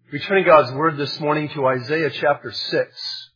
Returning God's Word this morning to Isaiah chapter 6.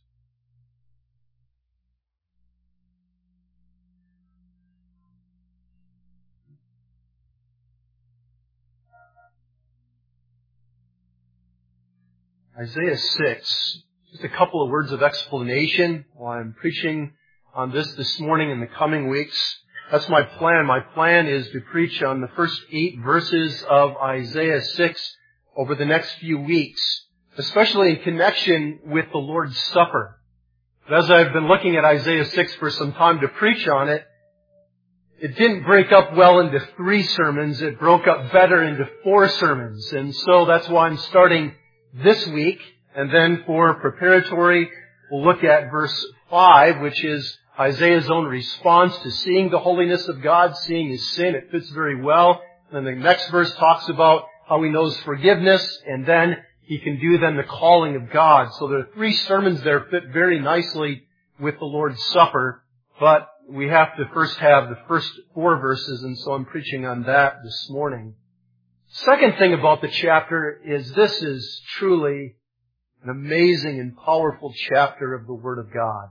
Isaiah 6. Just a couple of words of explanation while I'm preaching on this morning and the coming weeks. That's my plan. My plan is to preach on the first 8 verses of Isaiah 6 over the next few weeks, especially in connection with the Lord's Supper. But as I've been looking at Isaiah 6 for some time to preach on it, it didn't break up well into 3 sermons. It broke up better into 4 sermons. And so that's why I'm starting this week. And then for preparatory, we'll look at verse 5, which is Isaiah's own response to seeing the holiness of God, seeing his sin. It fits very well. And then the next verse talks about how he knows forgiveness, and then he can do then the calling of God. So there are 3 sermons there fit very nicely with the Lord's Supper, but we have to first have the first 4 verses, and so I'm preaching on that this morning. Second thing about the chapter is this is truly an amazing and powerful chapter of the Word of God.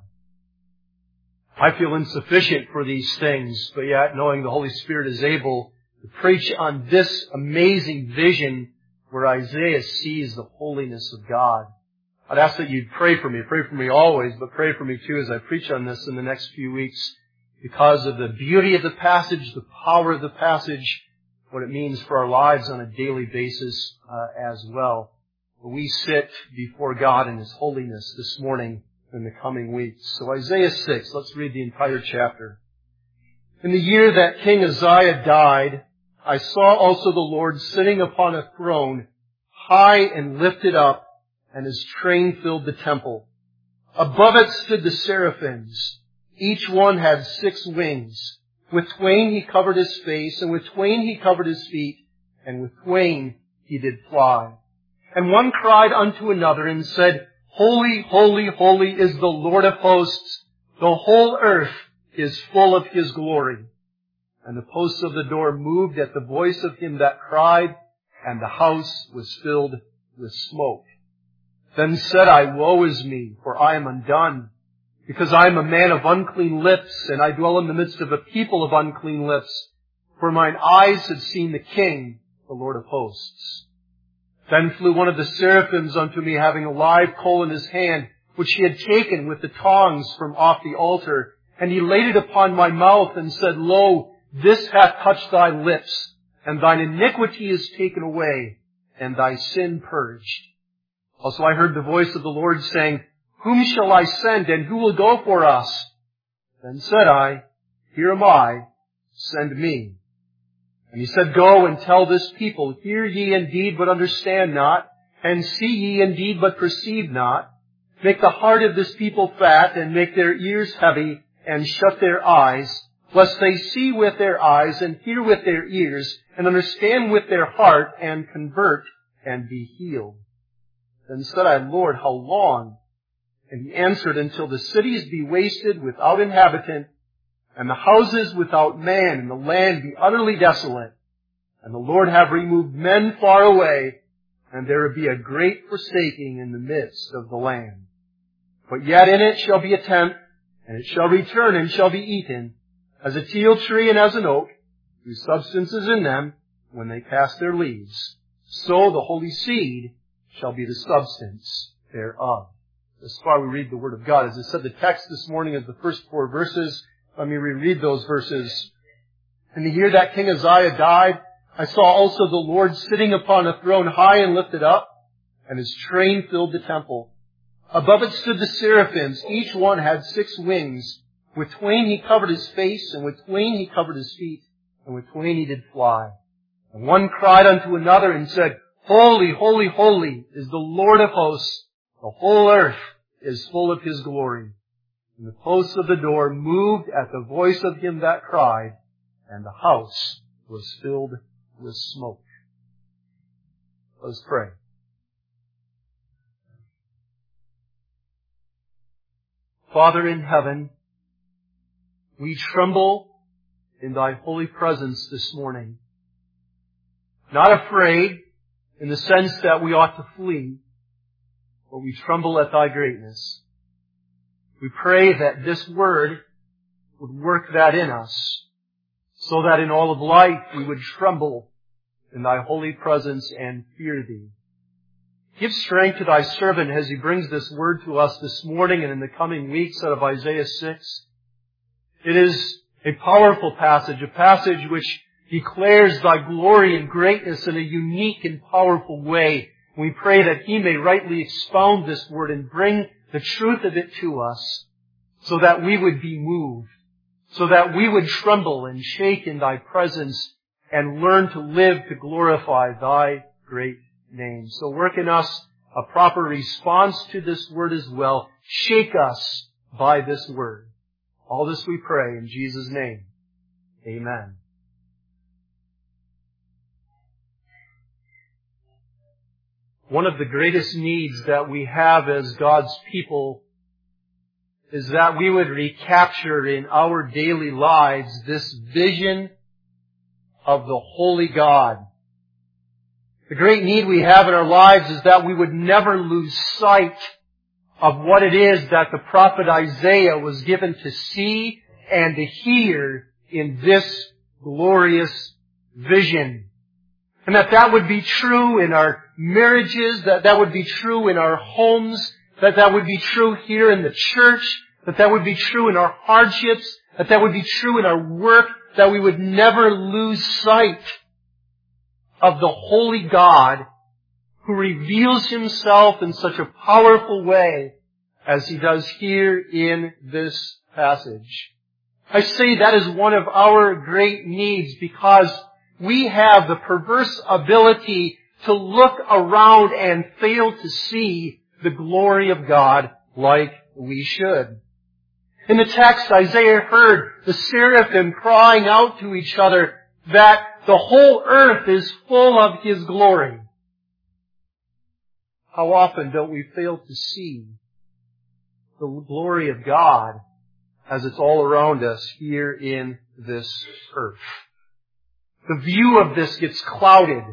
I feel insufficient for these things, but yet knowing the Holy Spirit is able to preach on this amazing vision where Isaiah sees the holiness of God. I'd ask that you'd pray for me. Pray for me always, but pray for me too as I preach on this in the next few weeks because of the beauty of the passage, the power of the passage, what it means for our lives on a daily basis as well. We sit before God in His holiness this morning in the coming weeks. So Isaiah 6, let's read the entire chapter. In the year that King Uzziah died, I saw also the Lord sitting upon a throne, high and lifted up, and His train filled the temple. Above it stood the seraphims. Each one had 6 wings. With twain He covered His face, and with twain He covered His feet, and with twain He did fly. And one cried unto another and said, Holy, holy, holy is the Lord of hosts. The whole earth is full of His glory. And the posts of the door moved at the voice of him that cried, and the house was filled with smoke. Then said I, Woe is me, for I am undone, because I am a man of unclean lips, and I dwell in the midst of a people of unclean lips, for mine eyes have seen the King, the Lord of hosts. Then flew one of the seraphims unto me, having a live coal in his hand, which he had taken with the tongs from off the altar, and he laid it upon my mouth, and said, Lo, this hath touched thy lips, and thine iniquity is taken away, and thy sin purged. Also I heard the voice of the Lord saying, Whom shall I send, and who will go for us? Then said I, Here am I, send me. And He said, Go and tell this people, Hear ye indeed, but understand not, and see ye indeed, but perceive not. Make the heart of this people fat, and make their ears heavy, and shut their eyes, lest they see with their eyes, and hear with their ears, and understand with their heart, and convert, and be healed. Then said I, Lord, how long? And He answered, Until the cities be wasted without inhabitant, and the houses without man, and the land be utterly desolate, and the Lord have removed men far away, and there be a great forsaking in the midst of the land. But yet in it shall be a tenth, and it shall return and shall be eaten, as a teil tree and as an oak, whose substance is in them when they cast their leaves. So the holy seed shall be the substance thereof. Thus far we read the Word of God. As I said, the text this morning is the first 4 verses. Let me reread those verses. In the year that King Uzziah died, I saw also the Lord sitting upon a throne high and lifted up, and His train filled the temple. Above it stood the seraphims. Each one had 6 wings. With twain He covered His face, and with twain He covered His feet, and with twain He did fly. And one cried unto another and said, Holy, holy, holy is the Lord of hosts. The whole earth is full of His glory. And the posts of the door moved at the voice of him that cried, and the house was filled with smoke. Let us pray. Father in heaven, we tremble in Thy holy presence this morning, not afraid in the sense that we ought to flee, but we tremble at Thy greatness. We pray that this Word would work that in us, so that in all of life we would tremble in Thy holy presence and fear Thee. Give strength to Thy servant as he brings this Word to us this morning and in the coming weeks out of Isaiah 6. It is a powerful passage, a passage which declares Thy glory and greatness in a unique and powerful way. We pray that He may rightly expound this Word and bring the truth of it to us, so that we would be moved, so that we would tremble and shake in Thy presence and learn to live to glorify Thy great name. So work in us a proper response to this Word as well. Shake us by this Word. All this we pray in Jesus' name. Amen. One of the greatest needs that we have as God's people is that we would recapture in our daily lives this vision of the holy God. The great need we have in our lives is that we would never lose sight of what it is that the prophet Isaiah was given to see and to hear in this glorious vision. And that would be true in our marriages, that would be true in our homes, that would be true here in the church, that would be true in our hardships, that would be true in our work, that we would never lose sight of the holy God who reveals Himself in such a powerful way as He does here in this passage. I say that is one of our great needs because we have the perverse ability to look around and fail to see the glory of God like we should. In the text, Isaiah heard the seraphim crying out to each other that the whole earth is full of His glory. How often don't we fail to see the glory of God as it's all around us here in this earth? The view of this gets clouded.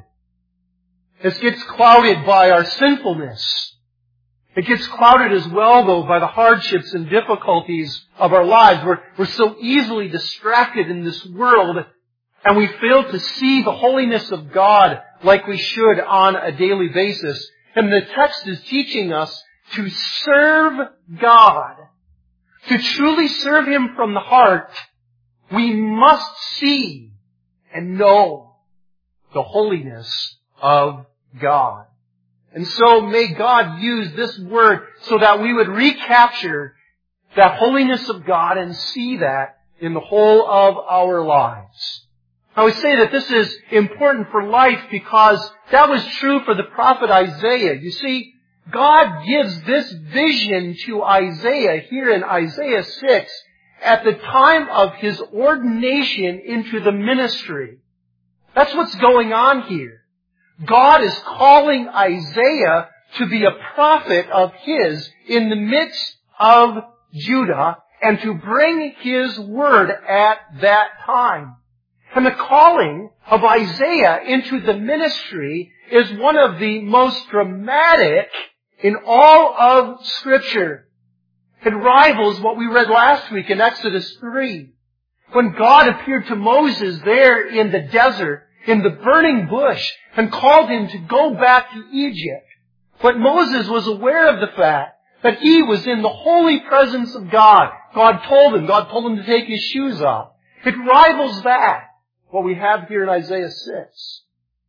It gets clouded by our sinfulness. It gets clouded as well, though, by the hardships and difficulties of our lives. We're so easily distracted in this world, and we fail to see the holiness of God like we should on a daily basis. And the text is teaching us to serve God. To truly serve Him from the heart, we must see and know the holiness of God. And so may God use this word so that we would recapture that holiness of God and see that in the whole of our lives. Now we say that this is important for life because that was true for the prophet Isaiah. You see, God gives this vision to Isaiah here in Isaiah 6 at the time of his ordination into the ministry. That's what's going on here. God is calling Isaiah to be a prophet of His in the midst of Judah and to bring His word at that time. And the calling of Isaiah into the ministry is one of the most dramatic in all of Scripture. It rivals what we read last week in Exodus 3. When God appeared to Moses there in the desert, in the burning bush, and called him to go back to Egypt. But Moses was aware of the fact that he was in the holy presence of God. God told him to take his shoes off. It rivals that, what we have here in Isaiah 6.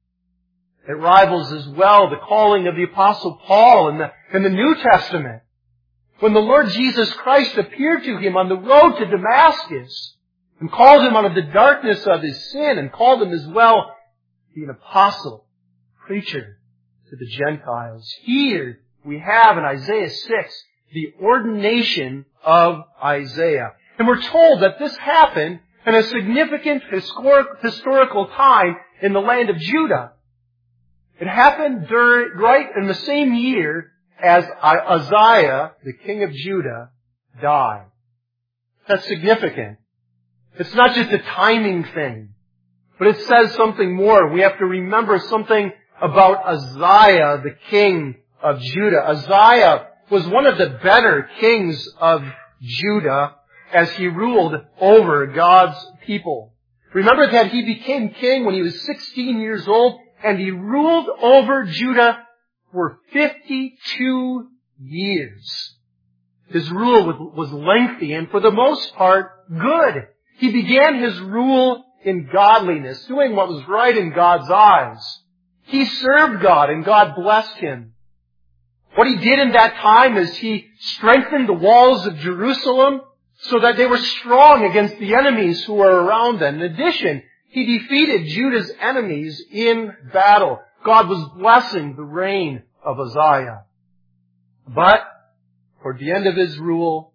It rivals as well the calling of the Apostle Paul in the New Testament. When the Lord Jesus Christ appeared to him on the road to Damascus and called him out of the darkness of his sin and called him as well to be an apostle, preacher to the Gentiles. Here we have in Isaiah 6 the ordination of Isaiah. And we're told that this happened in a significant historical time in the land of Judah. It happened right in the same year as Uzziah, the king of Judah, died. That's significant. It's not just a timing thing, but it says something more. We have to remember something about Uzziah, the king of Judah. Uzziah was one of the better kings of Judah as he ruled over God's people. Remember that he became king when he was 16 years old, and he ruled over Judah for 52 years. His rule was lengthy and for the most part good. He began his rule in godliness, doing what was right in God's eyes. He served God and God blessed him. What he did in that time is he strengthened the walls of Jerusalem so that they were strong against the enemies who were around them. In addition, he defeated Judah's enemies in battle. God was blessing the reign of Uzziah. But toward the end of his rule,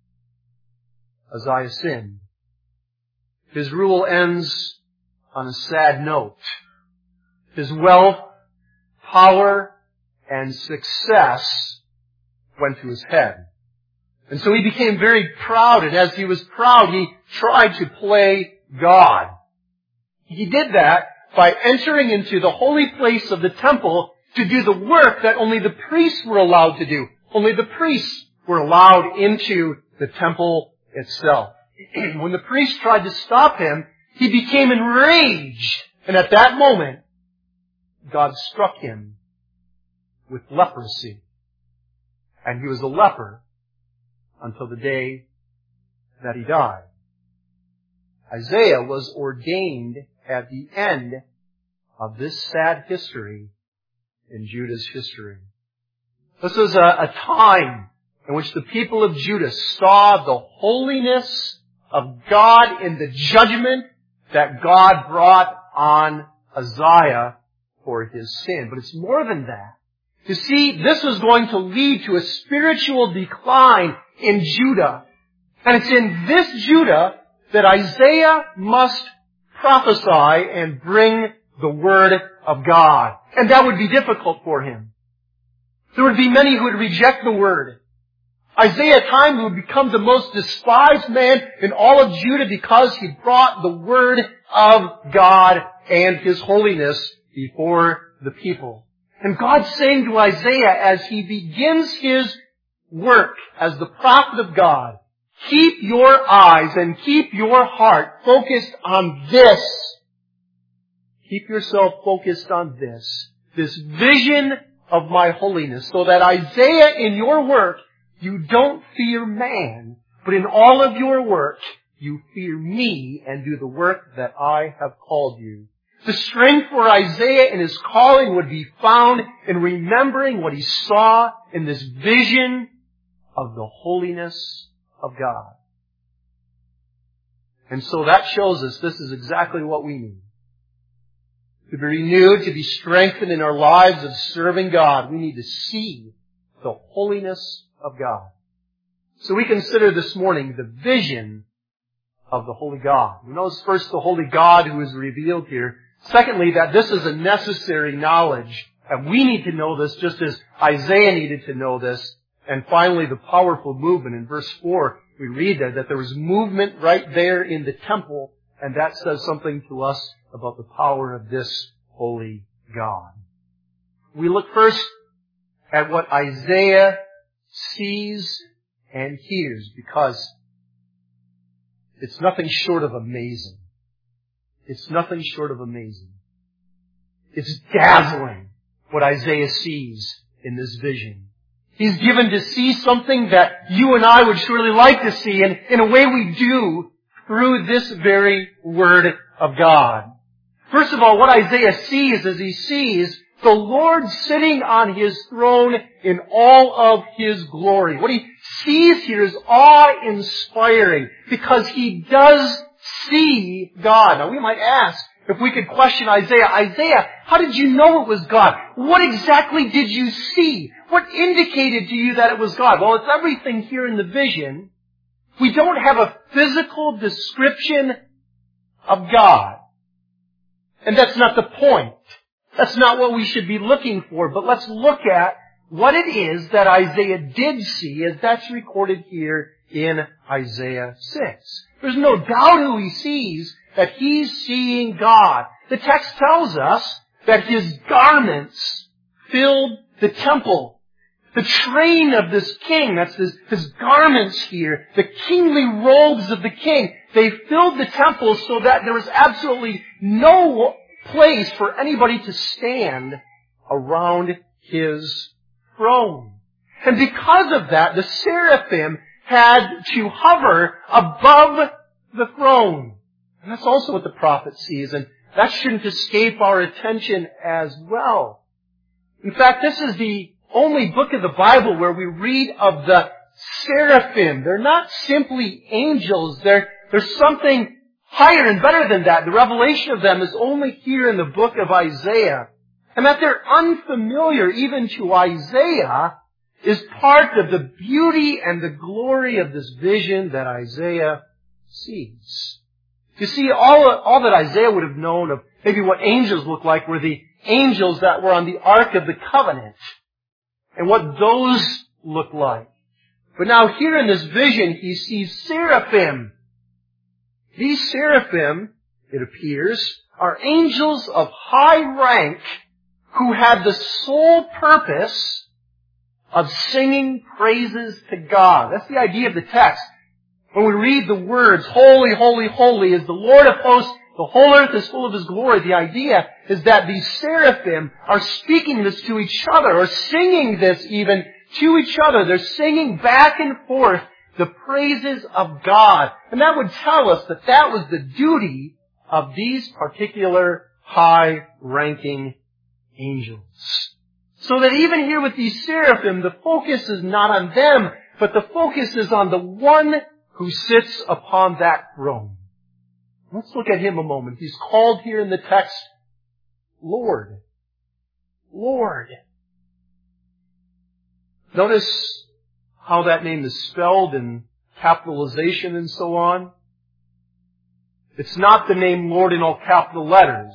Uzziah sinned. His rule ends on a sad note. His wealth, power, and success went to his head. And so he became very proud, and as he was proud, he tried to play God. He did that by entering into the holy place of the temple to do the work that only the priests were allowed to do. Only the priests were allowed into the temple itself. When the priest tried to stop him, he became enraged. And at that moment, God struck him with leprosy. And he was a leper until the day that he died. Isaiah was ordained at the end of this sad history in Judah's history. This was a time in which the people of Judah saw the holiness of God in the judgment that God brought on Uzziah for his sin. But it's more than that. You see, this was going to lead to a spiritual decline in Judah. And it's in this Judah that Isaiah must prophesy and bring the Word of God. And that would be difficult for him. There would be many who would reject the Word. Isaiah at times would become the most despised man in all of Judah because he brought the Word of God and His holiness before the people. And God's saying to Isaiah as he begins his work as the prophet of God, keep your eyes and keep your heart focused on this. Keep yourself focused on this vision of my holiness, so that Isaiah, in your work, you don't fear man, but in all of your work, you fear me and do the work that I have called you. The strength for Isaiah in his calling would be found in remembering what he saw in this vision of the holiness of God. And so that shows us this is exactly what we need. To be renewed, to be strengthened in our lives of serving God, we need to see the holiness of God. So we consider this morning the vision of the Holy God. We notice first the Holy God who is revealed here. Secondly, that this is a necessary knowledge. And we need to know this just as Isaiah needed to know this. And finally, the powerful movement. In verse 4, we read that there was movement right there in the temple. And that says something to us about the power of this holy God. We look first at what Isaiah sees and hears, because it's nothing short of amazing. It's nothing short of amazing. It's dazzling what Isaiah sees in this vision. He's given to see something that you and I would surely like to see, and in a way we do through this very Word of God. First of all, what Isaiah sees is he sees the Lord sitting on His throne in all of His glory. What he sees here is awe-inspiring because he does see God. Now we might ask, if we could question Isaiah, Isaiah, how did you know it was God? What exactly did you see? What indicated to you that it was God? Well, it's everything here in the vision. We don't have a physical description of God. And that's not the point. That's not what we should be looking for. But let's look at what it is that Isaiah did see, as that's recorded here in Isaiah 6. There's no doubt who he sees, that he's seeing God. The text tells us that his garments filled the temple. The train of this king, that's his garments here, the kingly robes of the king, they filled the temple so that there was absolutely no place for anybody to stand around his throne. And because of that, the seraphim had to hover above the throne. And that's also what the prophet sees, and that shouldn't escape our attention as well. In fact, this is the only book of the Bible where we read of the seraphim. They're not simply angels. There's something higher and better than that. The revelation of them is only here in the book of Isaiah. And that they're unfamiliar even to Isaiah is part of the beauty and the glory of this vision that Isaiah sees. You see, all that Isaiah would have known of maybe what angels look like were the angels that were on the Ark of the Covenant and what those look like. But now here in this vision, he sees seraphim. These seraphim, it appears, are angels of high rank who had the sole purpose of singing praises to God. That's the idea of the text. When we read the words, holy, holy, holy is the Lord of hosts, the whole earth is full of His glory, the idea is that these seraphim are speaking this to each other, or singing this even to each other. They're singing back and forth the praises of God. And that would tell us that that was the duty of these particular high-ranking angels. So that even here with these seraphim, the focus is not on them, but the focus is on the one who sits upon that throne. Let's look at Him a moment. He's called here in the text, Lord. Lord. Notice how that name is spelled in capitalization and so on. It's not the name Lord in all capital letters.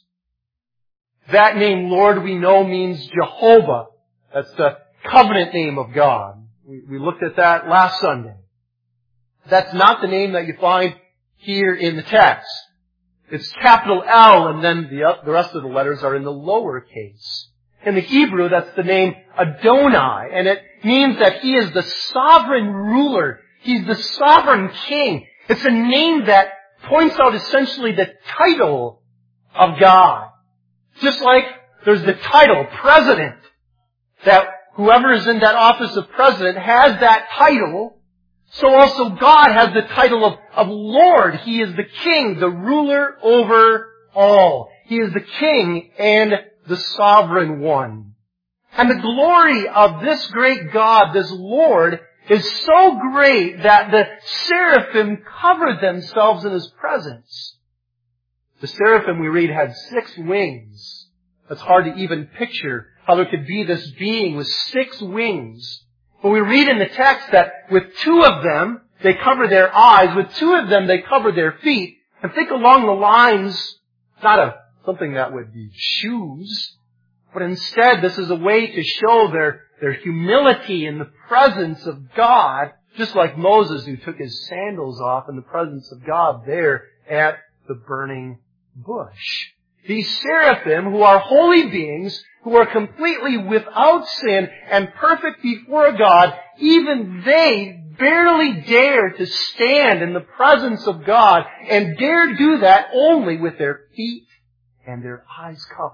That name Lord we know means Jehovah. That's the covenant name of God. We looked at that last Sunday. That's not the name that you find here in the text. It's capital L, and then the rest of the letters are in the lowercase. In the Hebrew, that's the name Adonai, and it means that He is the sovereign ruler. He's the sovereign king. It's a name that points out essentially the title of God. Just like there's the title, President, that whoever is in that office of President has that title. So also God has the title of Lord. He is the King, the ruler over all. He is the King and the Sovereign One. And the glory of this great God, this Lord, is so great that the seraphim covered themselves in His presence. The seraphim, we read, had 6 wings. It's hard to even picture how there could be this being with 6 wings. But we read in the text that with 2 of them, they cover their eyes. With 2 of them, they cover their feet. And think along the lines, not of something that would be shoes, but instead this is a way to show their humility in the presence of God, just like Moses who took his sandals off in the presence of God there at the burning bush. These seraphim, who are holy beings, who are completely without sin and perfect before God, even they barely dare to stand in the presence of God, and dare do that only with their feet and their eyes covered.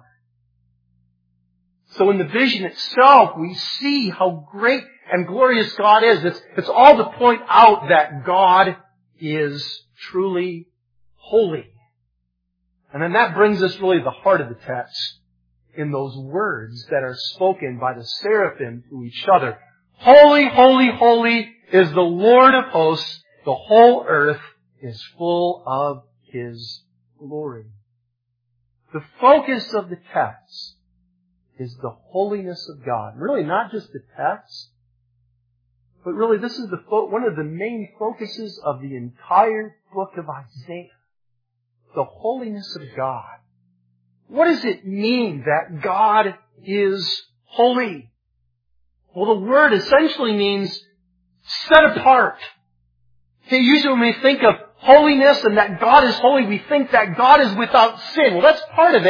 So in the vision itself, we see how great and glorious God is. It's all to point out that God is truly holy. And then that brings us really to the heart of the text in those words that are spoken by the seraphim to each other. Holy, holy, holy is the Lord of hosts. The whole earth is full of His glory. The focus of the text is the holiness of God. Really not just the text, but really this is one of the main focuses of the entire book of Isaiah. The holiness of God. What does it mean that God is holy? Well, the word essentially means set apart. Okay, usually when we think of holiness and that God is holy, we think that God is without sin. Well, that's part of it.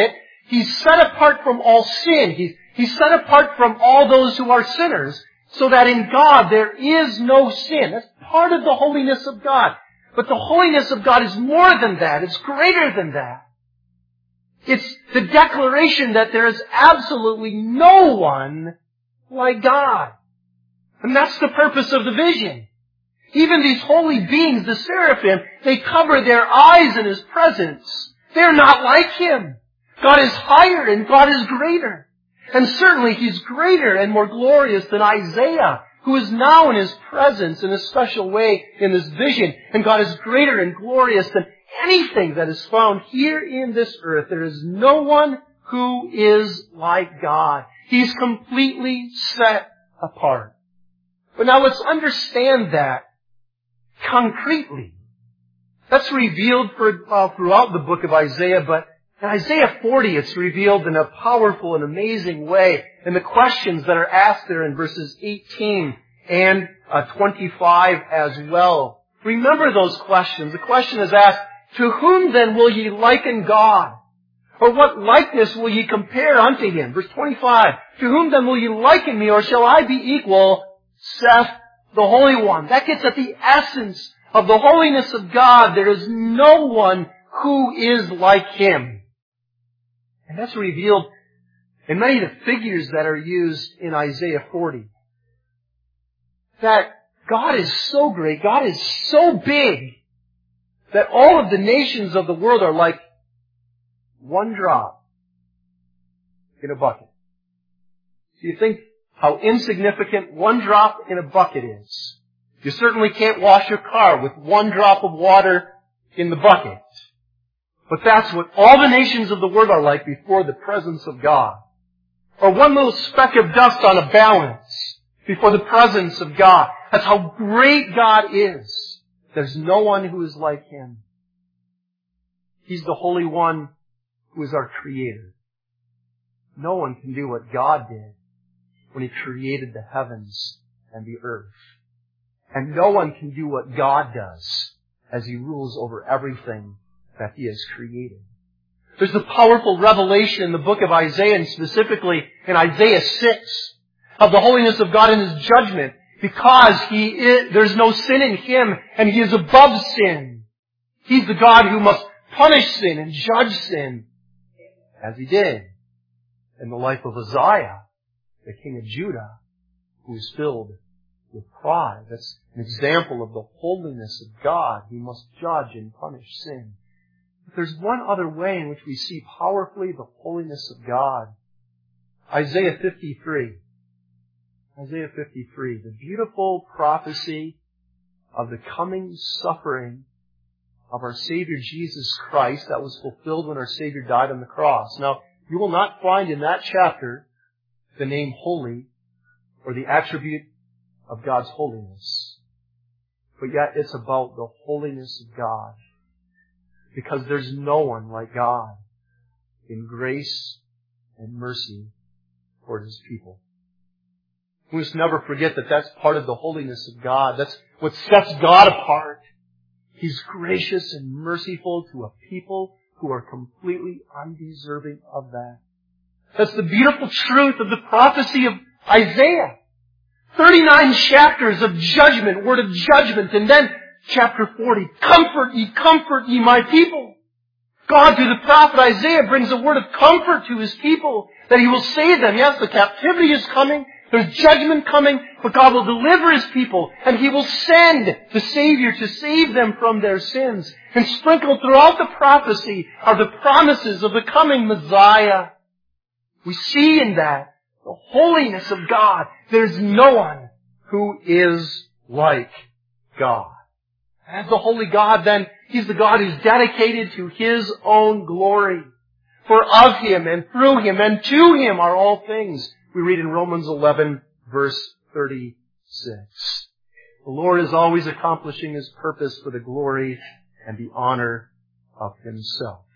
He's set apart from all sin. He's set apart from all those who are sinners, so that in God there is no sin. That's part of the holiness of God. But the holiness of God is more than that. It's greater than that. It's the declaration that there is absolutely no one like God. And that's the purpose of the vision. Even these holy beings, the seraphim, they cover their eyes in His presence. They're not like Him. God is higher and God is greater. And certainly He's greater and more glorious than Isaiah, who is now in His presence in a special way in this vision. And God is greater and glorious than anything that is found here in this earth. There is no one who is like God. He's completely set apart. But now let's understand that concretely. That's revealed throughout the book of Isaiah, but in Isaiah 40 it's revealed in a powerful and amazing way in the questions that are asked there in verses 18 and 25 as well. Remember those questions. The question is asked, to whom then will ye liken God? Or what likeness will ye compare unto Him? Verse 25, to whom then will ye liken me, or shall I be equal, saith the Holy One? That gets at the essence of the holiness of God. There is no one who is like Him. And that's revealed in many of the figures that are used in Isaiah 40. That God is so great, God is so big, that all of the nations of the world are like one drop in a bucket. Do you think how insignificant one drop in a bucket is? You certainly can't wash your car with one drop of water in the bucket. But that's what all the nations of the world are like before the presence of God. Or one little speck of dust on a balance before the presence of God. That's how great God is. There's no one who is like Him. He's the Holy One who is our Creator. No one can do what God did when He created the heavens and the earth. And no one can do what God does as He rules over everything that He has created. There's a powerful revelation in the book of Isaiah, and specifically in Isaiah 6, of the holiness of God and His judgment, because there's no sin in Him, and He is above sin. He's the God who must punish sin and judge sin, as He did in the life of Uzziah, the king of Judah, who was filled with pride. That's an example of the holiness of God. He must judge and punish sin. But there's one other way in which we see powerfully the holiness of God. Isaiah 53. Isaiah 53, the beautiful prophecy of the coming suffering of our Savior Jesus Christ that was fulfilled when our Savior died on the cross. Now, you will not find in that chapter the name holy or the attribute of God's holiness. But yet it's about the holiness of God, because there's no one like God in grace and mercy toward His people. We must never forget that that's part of the holiness of God. That's what sets God apart. He's gracious and merciful to a people who are completely undeserving of that. That's the beautiful truth of the prophecy of Isaiah. 39 chapters of judgment, word of judgment, and then chapter 40, comfort ye my people. God, through the prophet Isaiah, brings a word of comfort to His people, that He will save them. Yes, the captivity is coming. There's judgment coming, but God will deliver His people, and He will send the Savior to save them from their sins. And sprinkled throughout the prophecy are the promises of the coming Messiah. We see in that the holiness of God. There's no one who is like God. As the holy God, then, He's the God who's dedicated to His own glory. For of Him and through Him and to Him are all things. We read in Romans 11, verse 36. The Lord is always accomplishing His purpose for the glory and the honor of Himself.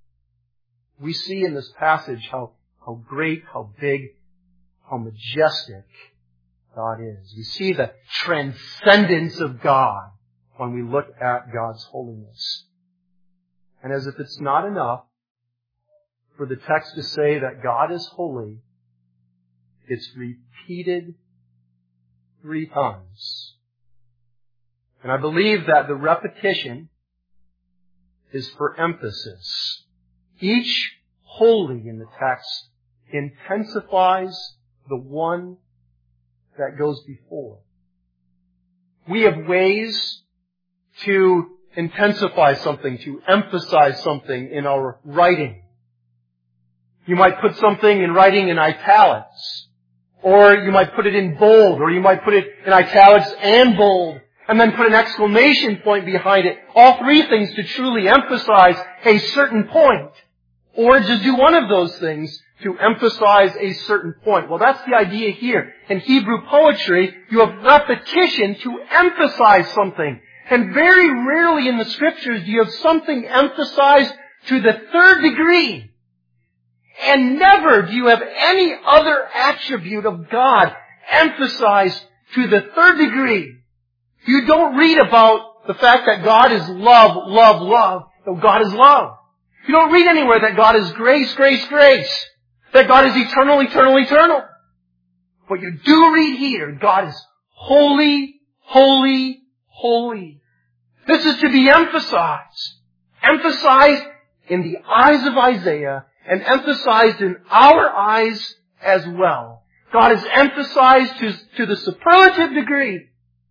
We see in this passage how great, how big, how majestic God is. We see the transcendence of God when we look at God's holiness. And as if it's not enough, for the text to say that God is holy, it's repeated 3 times. And I believe that the repetition is for emphasis. Each holy in the text intensifies the one that goes before. We have ways to intensify something, to emphasize something in our writing. You might put something in writing in italics, or you might put it in bold, or you might put it in italics and bold, and then put an exclamation point behind it. All 3 things to truly emphasize a certain point. Or just do one of those things to emphasize a certain point. Well, that's the idea here. In Hebrew poetry, you have repetition to emphasize something. And very rarely in the Scriptures do you have something emphasized to the 3rd degree. And never do you have any other attribute of God emphasized to the 3rd degree. You don't read about the fact that God is love, love, love. No, God is love. You don't read anywhere that God is grace, grace, grace. That God is eternal, eternal, eternal. But you do read here, God is holy, holy, holy. This is to be emphasized. Emphasized in the eyes of Isaiah and emphasized in our eyes as well. God is emphasized to the superlative degree.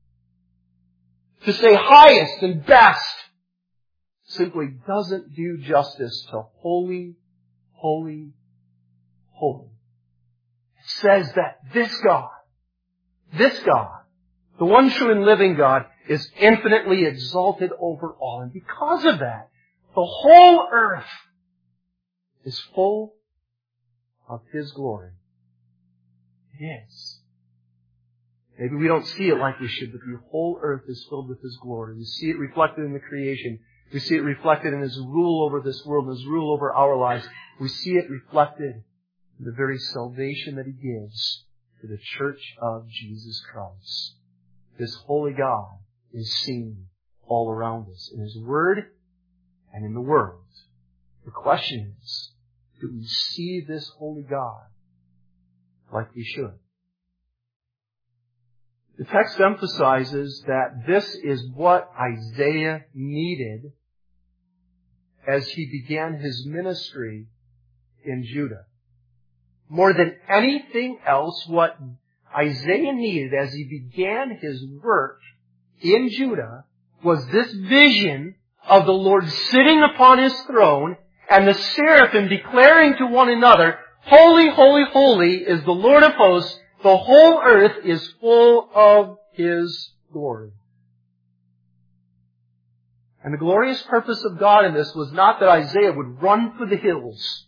To say highest and best simply doesn't do justice to holy, holy, holy. It says that this God, the one true and living God, is infinitely exalted over all. And because of that, the whole earth is full of His glory. It is. Maybe we don't see it like we should, but the whole earth is filled with His glory. We see it reflected in the creation. We see it reflected in His rule over this world, and His rule over our lives. We see it reflected in the very salvation that He gives to the church of Jesus Christ. This holy God is seen all around us in His Word and in the world. The question is, do we see this holy God like we should? The text emphasizes that this is what Isaiah needed as he began his ministry in Judah. More than anything else, what Isaiah needed as he began his work in Judah was this vision of the Lord sitting upon His throne and the seraphim declaring to one another, "Holy, holy, holy is the Lord of hosts. The whole earth is full of His glory." And the glorious purpose of God in this was not that Isaiah would run for the hills,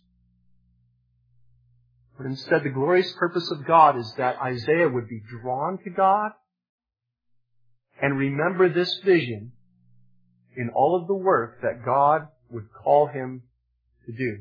but instead the glorious purpose of God is that Isaiah would be drawn to God and remember this vision in all of the work that God would call him to do.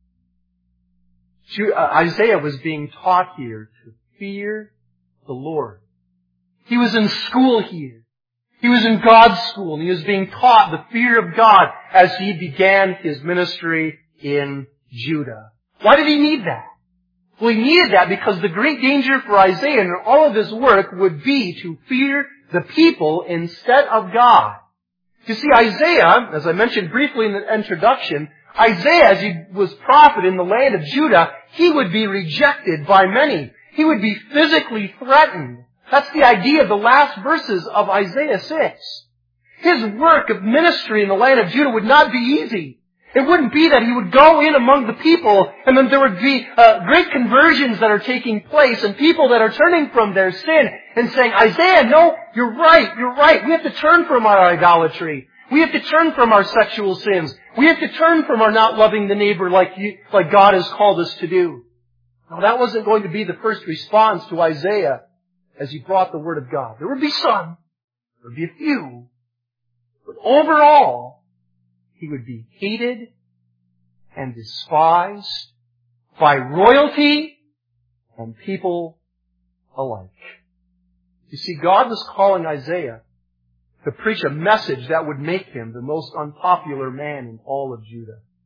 Isaiah was being taught here to fear the Lord. He was in school here. He was in God's school, and he was being taught the fear of God as he began his ministry in Judah. Why did he need that? Well, he needed that because the great danger for Isaiah in all of his work would be to fear the people instead of God. You see, Isaiah, as I mentioned briefly in the introduction, Isaiah, as he was prophet in the land of Judah, he would be rejected by many. He would be physically threatened. That's the idea of the last verses of Isaiah 6. His work of ministry in the land of Judah would not be easy. It wouldn't be that he would go in among the people and then there would be great conversions that are taking place and people that are turning from their sin and saying, "Isaiah, no, you're right. We have to turn from our idolatry. We have to turn from our sexual sins. We have to turn from our not loving the neighbor like God has called us to do." Now, that wasn't going to be the first response to Isaiah as he brought the Word of God. There would be some. There would be a few. But overall, he would be hated and despised by royalty and people alike. You see, God was calling Isaiah to preach a message that would make him the most unpopular man in all of Judah.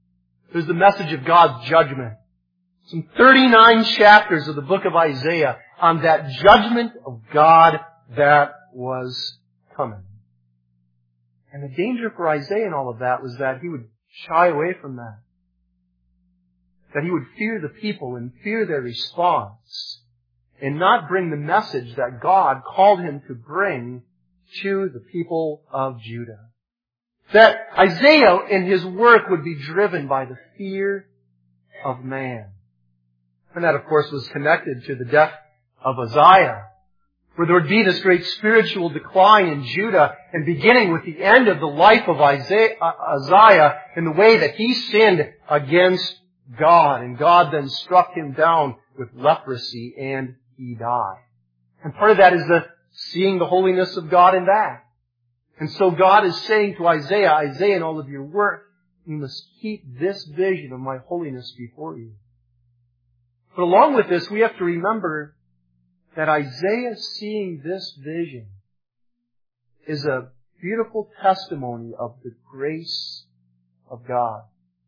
There's the message of God's judgment. Some 39 chapters of the book of Isaiah on that judgment of God that was coming. And the danger for Isaiah in all of that was that he would shy away from that. That he would fear the people and fear their response and not bring the message that God called him to bring to the people of Judah. That Isaiah in his work would be driven by the fear of man. And that, of course, was connected to the death of Uzziah, where there would be this great spiritual decline in Judah, and beginning with the end of the life of Uzziah in the way that he sinned against God, and God then struck him down with leprosy, and he died. And part of that is seeing the holiness of God in that. And so God is saying to Isaiah, Isaiah, in all of your work, you must keep this vision of my holiness before you. But along with this, we have to remember that Isaiah seeing this vision is a beautiful testimony of the grace of God.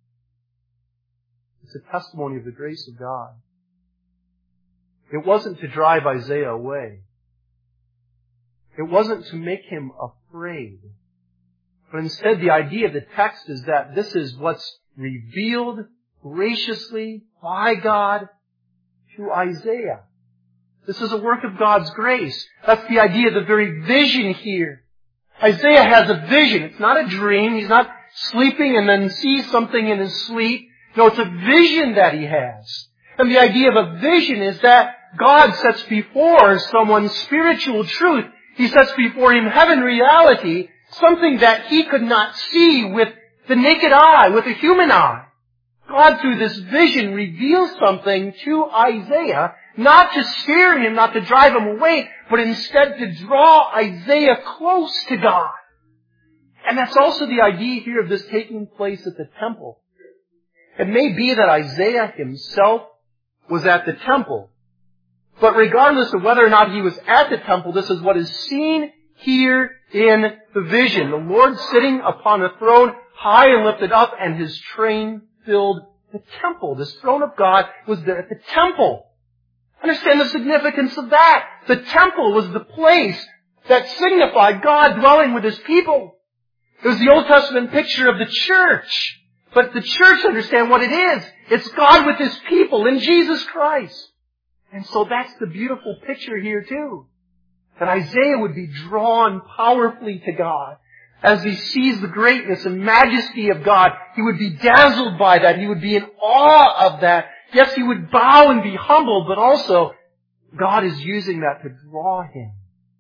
It's a testimony of the grace of God. It wasn't to drive Isaiah away. It wasn't to make him afraid. But instead, the idea of the text is that this is what's revealed graciously by God to Isaiah. This is a work of God's grace. That's the idea of the very vision here. Isaiah has a vision. It's not a dream. He's not sleeping and then sees something in his sleep. No, it's a vision that he has. And the idea of a vision is that God sets before someone spiritual truth. He sets before him heaven reality, something that he could not see with the naked eye, with a human eye. God, through this vision, reveals something to Isaiah, not to scare him, not to drive him away, but instead to draw Isaiah close to God. And that's also the idea here of this taking place at the temple. It may be that Isaiah himself was at the temple. But regardless of whether or not he was at the temple, this is what is seen here in the vision. The Lord sitting upon a throne, high and lifted up, and his train filled the temple. This throne of God was there at the temple. Understand the significance of that. The temple was the place that signified God dwelling with his people. It was the Old Testament picture of the church. But the church, understand what it is. It's God with his people in Jesus Christ. And so that's the beautiful picture here too. That Isaiah would be drawn powerfully to God. As he sees the greatness and majesty of God, he would be dazzled by that. He would be in awe of that. Yes, he would bow and be humble, but also God is using that to draw him.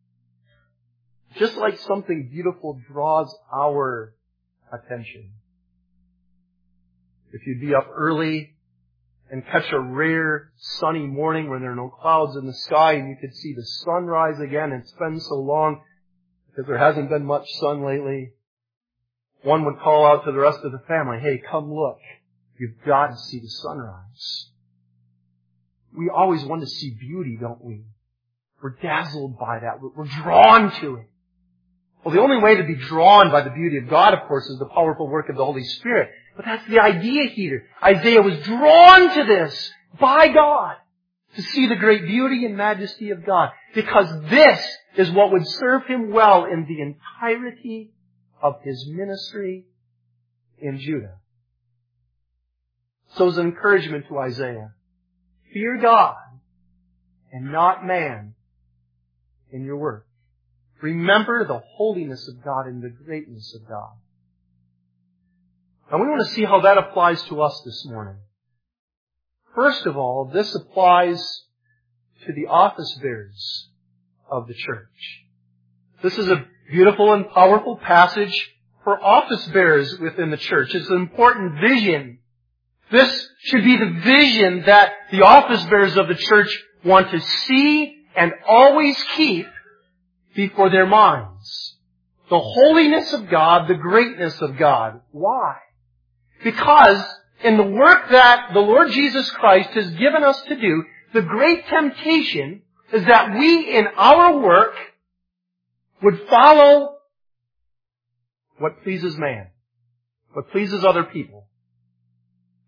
Just like something beautiful draws our attention. If you'd be up early and catch a rare sunny morning when there are no clouds in the sky and you could see the sun rise again, and it's been so long because there hasn't been much sun lately, one would call out to the rest of the family, hey, come look. You've got to see the sunrise. We always want to see beauty, don't we? We're dazzled by that. We're drawn to it. Well, the only way to be drawn by the beauty of God, of course, is the powerful work of the Holy Spirit. But that's the idea here. Isaiah was drawn to this by God to see the great beauty and majesty of God, because this is what would serve him well in the entirety of his ministry in Judah. So as an encouragement to Isaiah, fear God and not man in your work. Remember the holiness of God and the greatness of God. And we want to see how that applies to us this morning. First of all, this applies to the office bearers of the church. This is a beautiful and powerful passage for office bearers within the church. It's an important vision. This should be the vision that the office bearers of the church want to see and always keep before their minds. The holiness of God, the greatness of God. Why? Because in the work that the Lord Jesus Christ has given us to do, the great temptation is that we in our work would follow what pleases man, what pleases other people.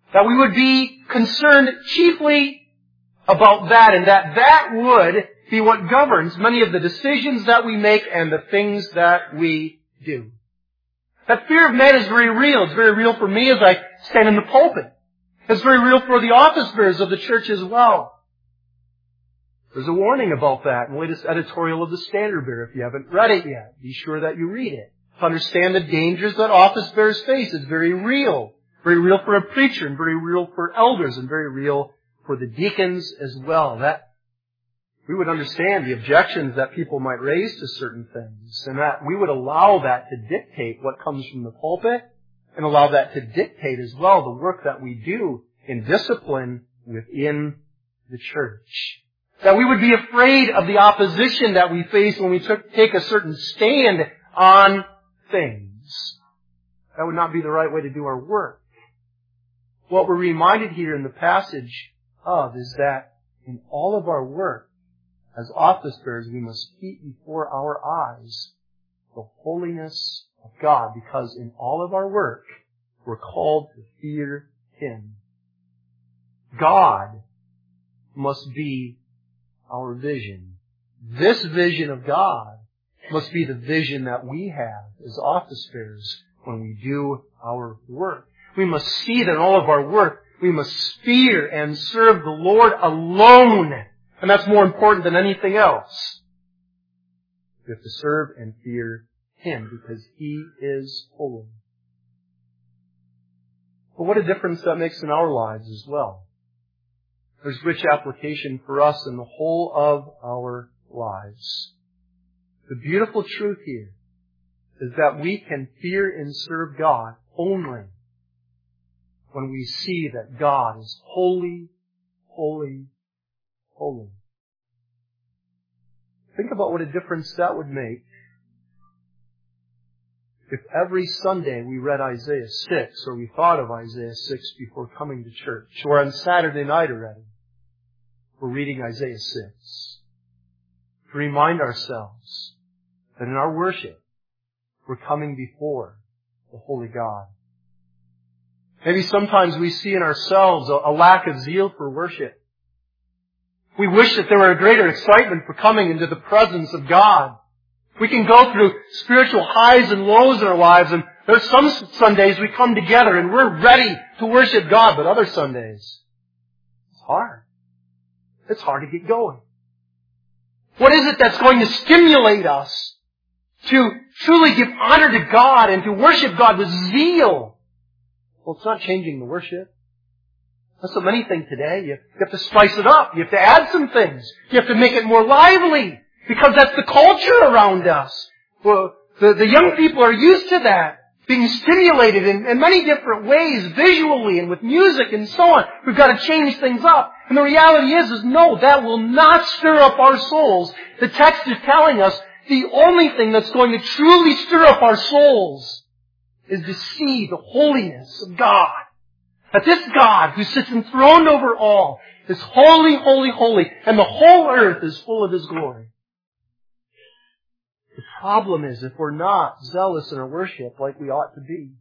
That we would be concerned chiefly about that, and that would be what governs many of the decisions that we make and the things that we do. That fear of man is very real. It's very real for me as I stand in the pulpit. It's very real for the office bearers of the church as well. There's a warning about that in the latest editorial of the Standard Bearer. If you haven't read it yet, be sure that you read it. To understand the dangers that office bearers face is very real. Very real for a preacher, and very real for elders, and very real for the deacons as well. That we would understand the objections that people might raise to certain things, and that we would allow that to dictate what comes from the pulpit, and allow that to dictate as well the work that we do in discipline within the church. That we would be afraid of the opposition that we face when we take a certain stand on things. That would not be the right way to do our work. What we're reminded here in the passage of is that in all of our work, as office bearers, we must keep before our eyes the holiness of God, because in all of our work, we're called to fear Him. God must be our vision. This vision of God must be the vision that we have as office bearers when we do our work. We must see that in all of our work, we must fear and serve the Lord alone. And that's more important than anything else. We have to serve and fear Him because He is holy. But what a difference that makes in our lives as well. There's rich application for us in the whole of our lives. The beautiful truth here is that we can fear and serve God only when we see that God is holy, holy, holy. Think about what a difference that would make if every Sunday we read Isaiah 6, or we thought of Isaiah 6 before coming to church, or on Saturday night already, we're reading Isaiah 6. To remind ourselves that in our worship, we're coming before the holy God. Maybe sometimes we see in ourselves a lack of zeal for worship. We wish that there were a greater excitement for coming into the presence of God. We can go through spiritual highs and lows in our lives, and there's some Sundays we come together and we're ready to worship God, but other Sundays, it's hard. It's hard to get going. What is it that's going to stimulate us to truly give honor to God and to worship God with zeal? Well, it's not changing the worship. That's what many think today. You have to spice it up. You have to add some things. You have to make it more lively, because that's the culture around us. Well, the young people are used to that, being stimulated in many different ways, visually and with music and so on. We've got to change things up. And the reality is no, that will not stir up our souls. The text is telling us the only thing that's going to truly stir up our souls is to see the holiness of God. That this God who sits enthroned over all is holy, holy, holy, and the whole earth is full of His glory. The problem is if we're not zealous in our worship like we ought to be,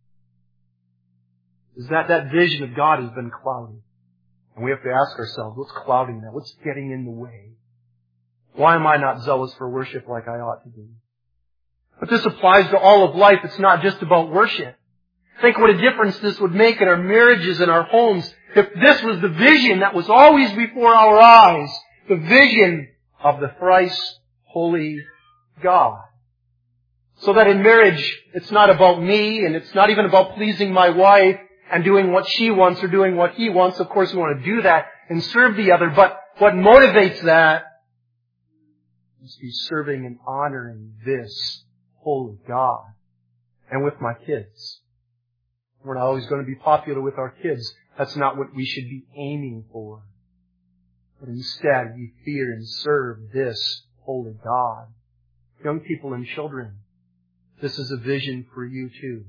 is that vision of God has been clouded. And we have to ask ourselves, what's clouding that? What's getting in the way? Why am I not zealous for worship like I ought to be? But this applies to all of life. It's not just about worship. Think what a difference this would make in our marriages and our homes if this was the vision that was always before our eyes, the vision of the thrice holy God. So that in marriage, it's not about me, and it's not even about pleasing my wife and doing what she wants or doing what he wants. Of course, we want to do that and serve the other. But what motivates that is to be serving and honoring this holy God. And with my kids. We're not always going to be popular with our kids. That's not what we should be aiming for. But instead, we fear and serve this holy God. Young people and children, this is a vision for you too.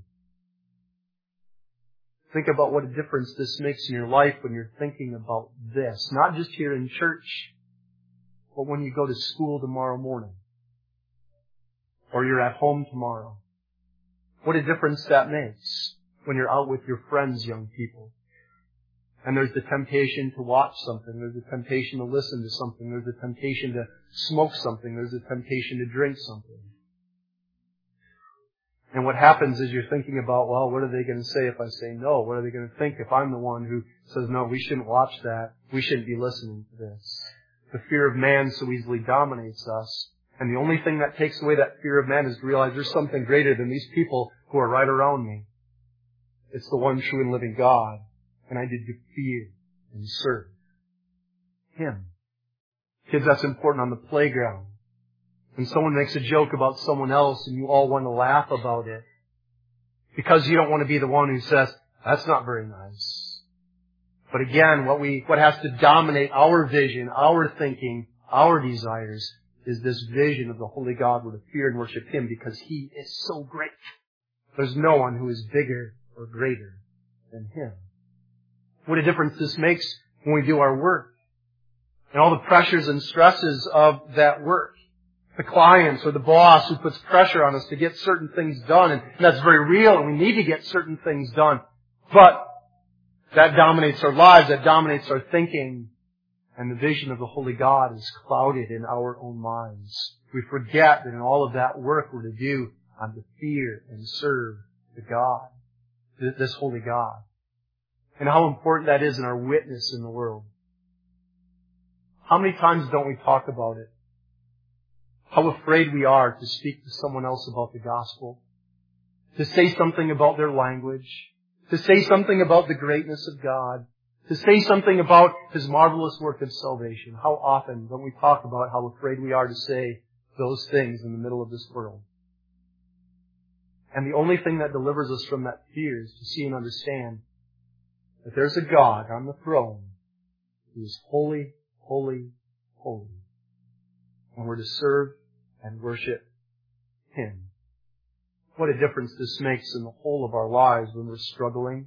Think about what a difference this makes in your life when you're thinking about this. Not just here in church, but when you go to school tomorrow morning. Or you're at home tomorrow. What a difference that makes when you're out with your friends, young people. And there's the temptation to watch something. There's the temptation to listen to something. There's the temptation to smoke something. There's the temptation to drink something. And what happens is you're thinking about, well, what are they going to say if I say no? What are they going to think if I'm the one who says, no, we shouldn't watch that. We shouldn't be listening to this. The fear of man so easily dominates us. And the only thing that takes away that fear of man is to realize there's something greater than these people who are right around me. It's the one true and living God. And I need to fear and serve Him. Kids, that's important on the playground. When someone makes a joke about someone else and you all want to laugh about it, because you don't want to be the one who says, that's not very nice. But again, what has to dominate our vision, our thinking, our desires, is this vision of the Holy God. We're to fear and worship Him because He is so great. There's no one who is bigger or greater than Him. What a difference this makes when we do our work. And all the pressures and stresses of that work. The clients or the boss who puts pressure on us to get certain things done. And that's very real, and we need to get certain things done. But that dominates our lives, that dominates our thinking. And the vision of the Holy God is clouded in our own minds. We forget that in all of that work we're to do on to fear and serve the God, this Holy God. And how important that is in our witness in the world. How many times don't we talk about it? How afraid we are to speak to someone else about the gospel. To say something about their language. To say something about the greatness of God. To say something about His marvelous work of salvation. How often don't we talk about how afraid we are to say those things in the middle of this world? And the only thing that delivers us from that fear is to see and understand that there's a God on the throne who is holy, holy, holy. And we're to serve and worship Him. What a difference this makes in the whole of our lives when we're struggling,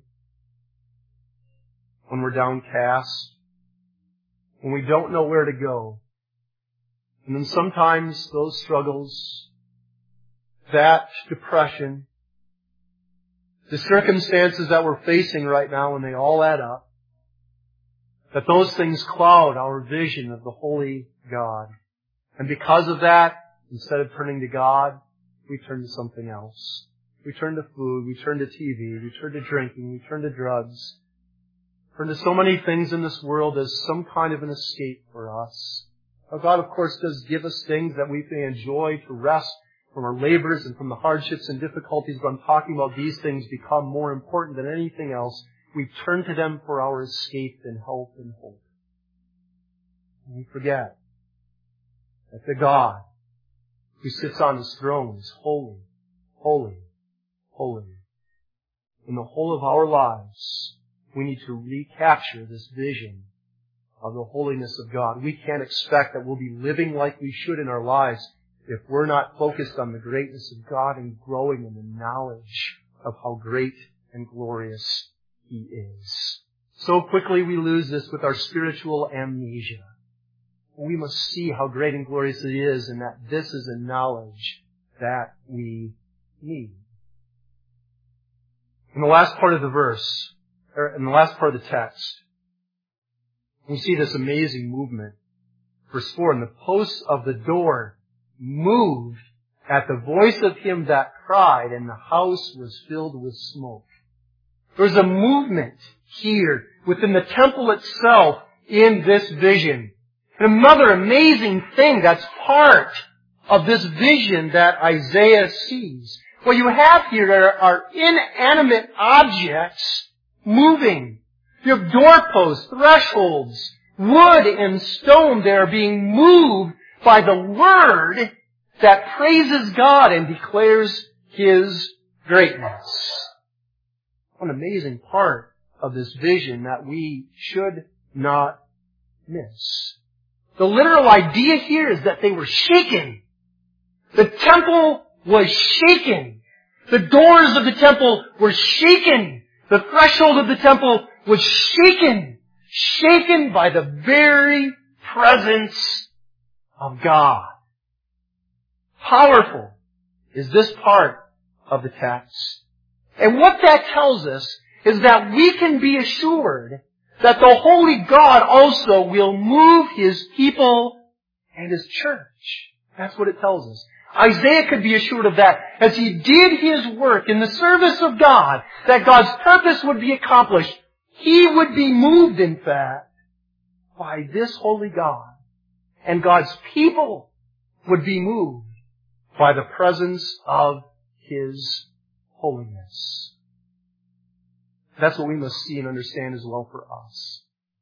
when we're downcast, when we don't know where to go. And then sometimes those struggles, that depression, the circumstances that we're facing right now, when they all add up, that those things cloud our vision of the Holy God. And because of that, instead of turning to God, we turn to something else. We turn to food, we turn to TV, we turn to drinking, we turn to drugs. We turn to so many things in this world as some kind of an escape for us. Now, God, of course, does give us things that we may enjoy to rest from our labors and from the hardships and difficulties, but I'm talking about these things become more important than anything else. We turn to them for our escape and help and hope. And we forget that the God who sits on His throne is holy, holy, holy. In the whole of our lives, we need to recapture this vision of the holiness of God. We can't expect that we'll be living like we should in our lives if we're not focused on the greatness of God and growing in the knowledge of how great and glorious He is. So quickly we lose this with our spiritual amnesia. We must see how great and glorious it is, and that this is a knowledge that we need. In the last part of the verse, or in the last part of the text, we see this amazing movement. Verse 4, and the posts of the door moved at the voice of Him that cried, and the house was filled with smoke. There's a movement here within the temple itself in this vision. And another amazing thing that's part of this vision that Isaiah sees. What you have here are inanimate objects moving. You have doorposts, thresholds, wood and stone. They are being moved by the Word that praises God and declares His greatness. What an amazing part of this vision that we should not miss. The literal idea here is that they were shaken. The temple was shaken. The doors of the temple were shaken. The threshold of the temple was shaken. Shaken by the very presence of God. Powerful is this part of the text. And what that tells us is that we can be assured that the holy God also will move His people and His church. That's what it tells us. Isaiah could be assured of that. As he did his work in the service of God, that God's purpose would be accomplished. He would be moved, in fact, by this holy God. And God's people would be moved by the presence of His holiness. That's what we must see and understand as well for us.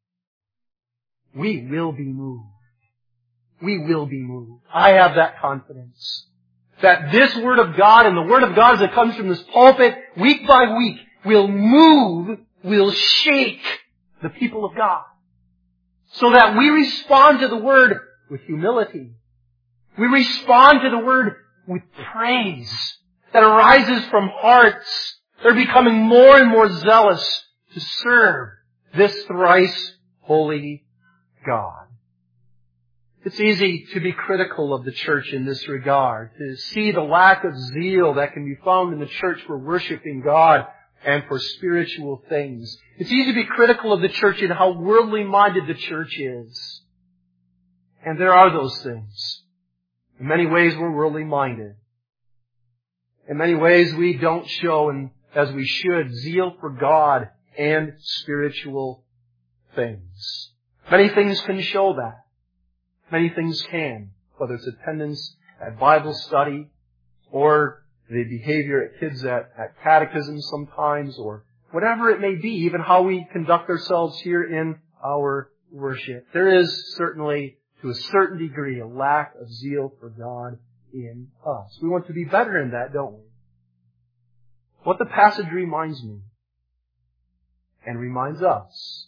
We will be moved. We will be moved. I have that confidence that this Word of God and the Word of God as it comes from this pulpit week by week will move, will shake the people of God so that we respond to the Word with humility. We respond to the Word with praise that arises from hearts that are becoming more and more zealous to serve this thrice holy God. It's easy to be critical of the church in this regard, to see the lack of zeal that can be found in the church for worshiping God and for spiritual things. It's easy to be critical of the church in how worldly minded the church is. And there are those things. In many ways we're worldly minded. In many ways we don't show, as we should, zeal for God and spiritual things. Many things can show that. Many things can, whether it's attendance at Bible study or the behavior at kids at catechism sometimes or whatever it may be, even how we conduct ourselves here in our worship. There is certainly, to a certain degree, a lack of zeal for God in us. We want to be better in that, don't we? What the passage reminds me and reminds us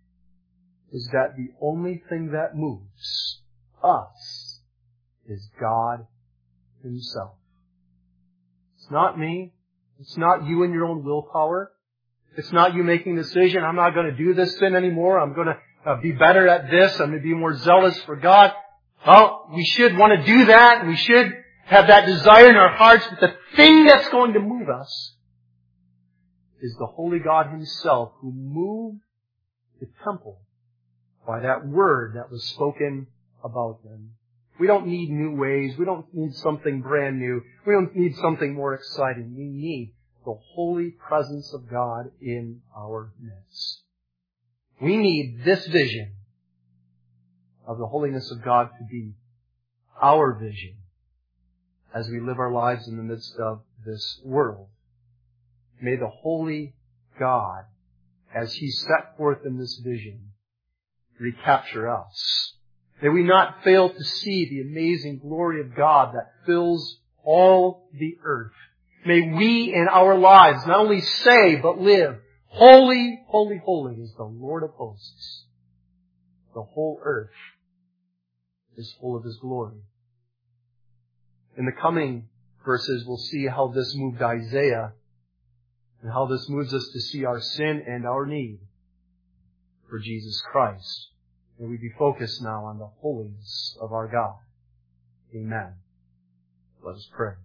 is that the only thing that moves us is God Himself. It's not me. It's not you and your own willpower. It's not you making a decision, I'm not going to do this sin anymore. I'm going to be better at this. I'm going to be more zealous for God. Well, we should want to do that. We should have that desire in our hearts. But the thing that's going to move us is the Holy God Himself who moved the temple by that word that was spoken about them. We don't need new ways. We don't need something brand new. We don't need something more exciting. We need the holy presence of God in our midst. We need this vision of the holiness of God to be our vision as we live our lives in the midst of this world. May the holy God, as He set forth in this vision, recapture us. May we not fail to see the amazing glory of God that fills all the earth. May we in our lives not only say, but live, holy, holy, holy is the Lord of hosts. The whole earth is full of His glory. In the coming verses, we'll see how this moved Isaiah and how this moves us to see our sin and our need for Jesus Christ. May we be focused now on the holiness of our God. Amen. Let us pray.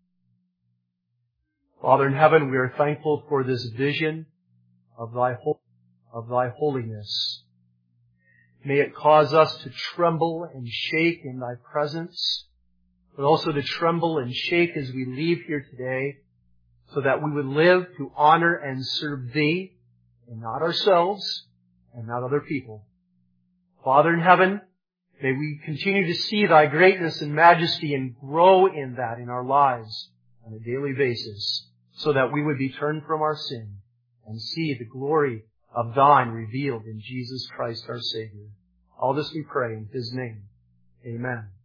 Father in heaven, we are thankful for this vision of Thy holiness. May it cause us to tremble and shake in Thy presence, but also to tremble and shake as we leave here today, so that we would live to honor and serve Thee, and not ourselves, and not other people. Father in heaven, may we continue to see Thy greatness and majesty and grow in that in our lives on a daily basis, so that we would be turned from our sin and see the glory of Thine revealed in Jesus Christ our Savior. All this we pray in His name. Amen.